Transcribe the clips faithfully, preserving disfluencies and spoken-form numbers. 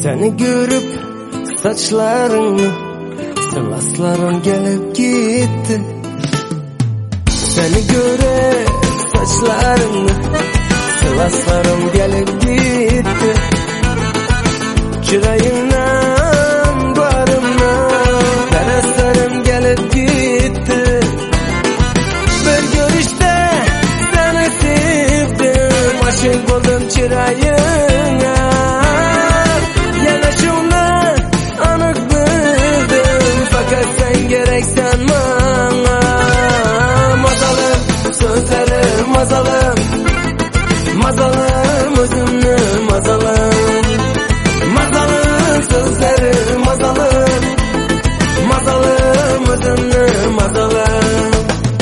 Seni görüp saçlarını sılaslarım gelip gitti. Seni görüp saçlarını sılaslarım gelip gitti. Çırayından barımdan dereslerim gelip gitti. Bir görüşte seni sevdim, aşık oldum çırayına. Yanaşımda anık bildim, fakat sen gereksen bana. Mazalım sözlerim mazalım, mazalım özümlü mazalım. Mazalım sözlerim mazalım, mazalım özümlü mazalım.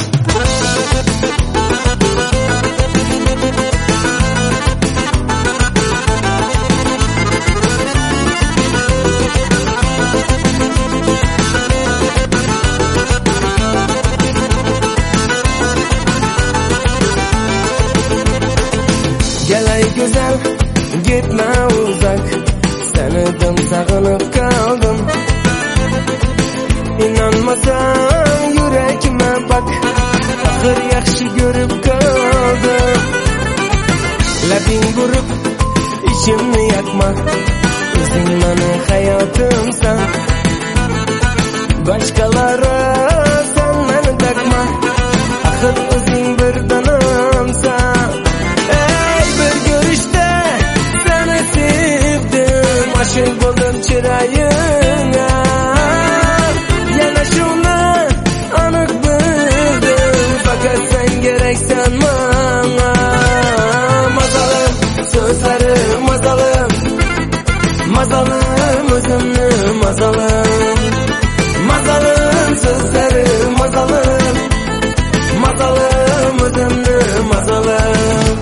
Gel ay güzel, gitme uzak, senidim sağınıp kaldım. İnanmasan yüreğime bak, ahır yaxşı görüp kaldım. Labing vurup içimni yakma, özün meni hayatımsan. Başkalara sen meni takma, ahır özün bir danamsan. Aşık oldum çırayına, yanaşımda anık bildim, fakat sen gereksen bana. Mazalım sözlerim mazalım, mazalım özümlü mazalım. Mazalım sözlerim mazalım, mazalım özümlü mazalım.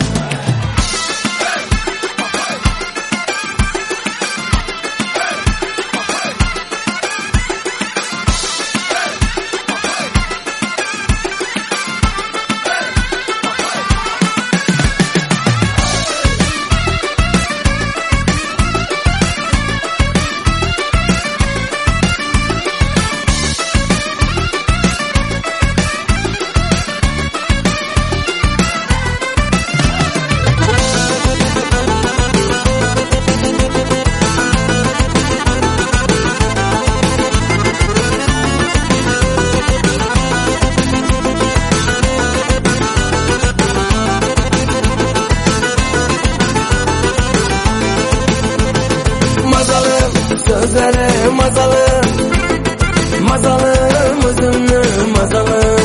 Sözlerim mazalım, mazalım özümlü mazalım.